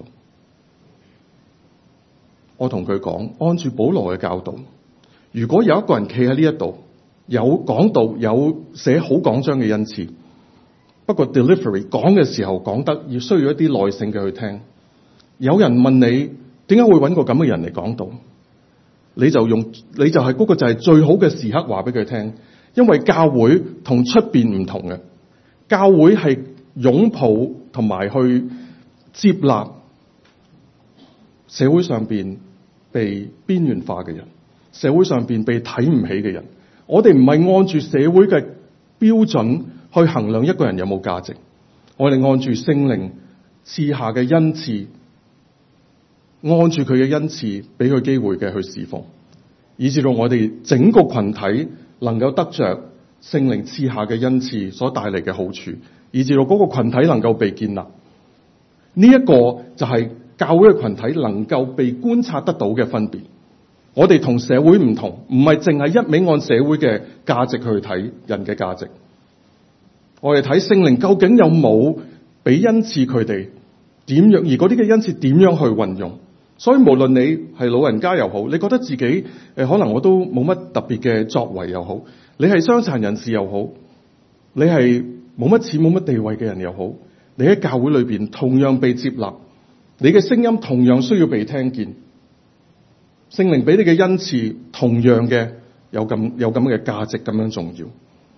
我同佢講，按住保羅嘅教導，如果有一個人企喺呢一度，有講道，有寫好講章嘅恩賜，不過 delivery 講嘅時候講得要需要一啲耐性嘅去聽。有人問你點解會揾個咁嘅人嚟講道？你就用，你就係嗰個就係最好嘅時刻話俾佢聽，因為教會同出邊唔同嘅，教會係擁抱同埋去接納社會上邊被邊緣化嘅人，社會上邊被睇唔起嘅人。我哋唔係按住社會嘅標準去衡量一個人有冇價值，我哋按住聖靈賜下嘅恩賜，按住佢嘅恩賜俾佢機會嘅去侍奉，以至到我哋整個群體能夠得着聖靈賜下嘅恩賜所帶嚟嘅好處，以至到嗰個群體能夠被建立。呢、這、一個就係教會嘅群體能夠被觀察得到嘅分別。我哋同社會唔同，唔係淨係一味按社會嘅價值去睇人嘅價值。我哋睇聖靈究竟有冇俾恩賜佢哋點樣，而嗰啲嘅恩賜點樣去運用。所以無論你係老人家又好，你覺得自己誒可能我都冇乜特別嘅作為又好，你係傷殘人士又好，你係冇乜錢冇乜地位嘅人又好，你喺教會裏邊同樣被接納，你嘅聲音同樣需要被聽見。聖靈俾你嘅恩賜同樣嘅有咁有咁嘅價值，咁樣重要。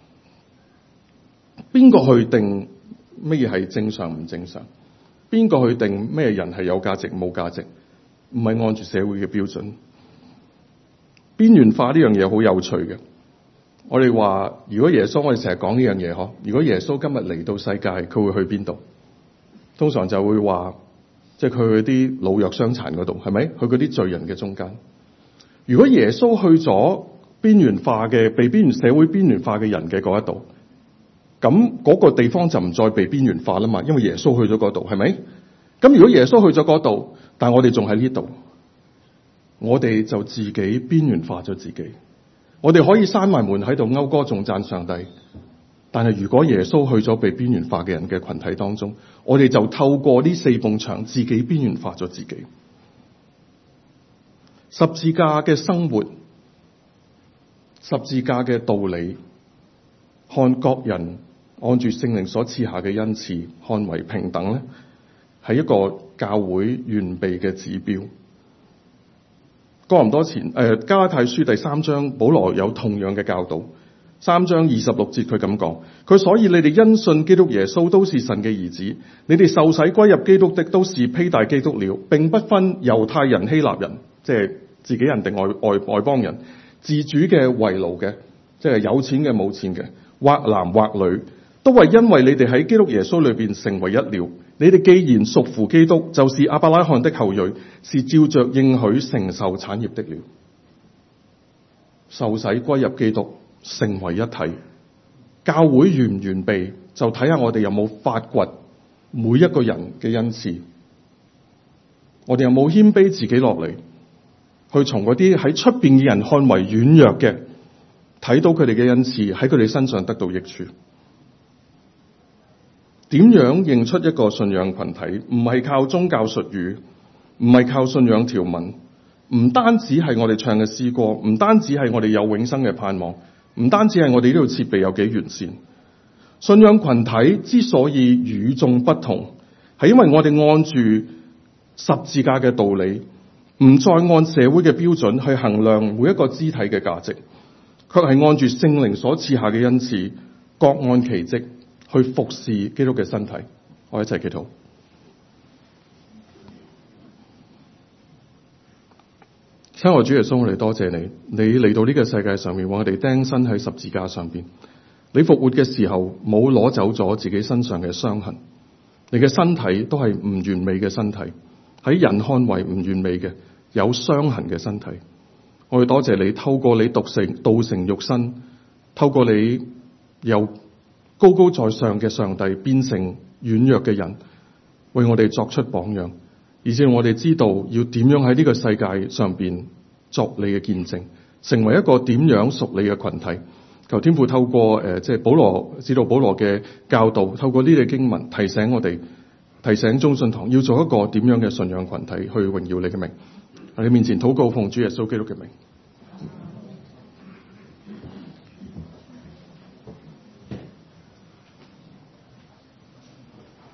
邊個去定乜嘢係正常唔正常？邊個去定咩人係有價值冇價值？唔係按住社會嘅標準。邊緣化呢樣嘢好有趣嘅。我哋話如果耶穌，我哋成日講呢樣嘢嗬，如果耶穌今日嚟到世界，佢會去邊度？通常就會話，即係佢去啲老弱傷殘嗰度，係咪？去嗰啲罪人嘅中間。如果耶穌去咗邊緣化嘅、被邊緣社會邊緣化嘅人嘅嗰一度，咁嗰個地方就唔再被邊緣化啦嘛，因為耶穌去咗嗰度，係咪？咁如果耶穌去咗嗰度，但係我哋仲喺呢度，我哋就自己邊緣化咗自己。我哋可以閂埋門喺度謳歌頌讚上帝，但係如果耶穌去咗被邊緣化嘅人嘅群體當中，我哋就透過呢四埲牆自己邊緣化咗自己。十字架嘅生活，十字架嘅道理，看各人按住聖靈所賜下嘅恩賜看為平等咧，係一個教會完備嘅指標。哥林多前誒加拉太書第三章，保羅有同樣嘅教導。三章二十六節佢咁講，佢所以你哋因信基督耶穌都是神嘅兒子，你哋受洗歸入基督的都是披戴基督了，並不分猶太人希臘人，即係自己人定外外外邦人，自主嘅為奴嘅，即係有錢嘅冇錢嘅，或男或女，都係因為你哋喺基督耶穌裏邊成為一了。你哋既然屬乎基督，就是亞伯拉罕的後裔，是照着應許承受產業的了。受洗歸入基督，成為一體。教會完唔完備，就睇下我哋有冇發掘每一個人嘅恩賜。我哋有冇謙卑自己落嚟，去從嗰啲喺出邊嘅人看為軟弱嘅，睇到佢哋嘅恩賜喺佢哋身上得到益處。點樣認出一個信仰群體？唔係靠宗教術語，唔係靠信仰條文，唔單止係我哋唱嘅詩歌，唔單止係我哋有永生嘅盼望，唔單止係我哋呢度設備有幾完善。信仰群體之所以與眾不同，係因為我哋按住十字架嘅道理，唔再按社會嘅標準去衡量每一個肢體嘅價值，卻係按住聖靈所賜下嘅恩賜，各按其職去服侍基督嘅身體。我一齊祈禱。親愛主耶穌，我哋多謝你，你嚟到呢個世界上面，為我哋釘身喺十字架上邊。你復活嘅時候冇攞走咗自己身上嘅傷痕，你嘅身體都係唔完美嘅身體，喺人看為唔完美嘅有傷痕嘅身體。我哋多謝你，透過你獨成道成肉身，透過你由高高在上嘅上帝變成軟弱嘅人，為我哋作出榜樣，而且我哋知道要點樣喺呢個世界上邊作你嘅見證，成為一個點樣屬你嘅群體。求天父透過誒即係保羅使徒保羅嘅教導，透過呢啲經文提醒我哋，提醒中信堂要做一個點樣嘅信仰群體去榮耀你嘅名。喺你面前禱告，奉主耶穌基督嘅名。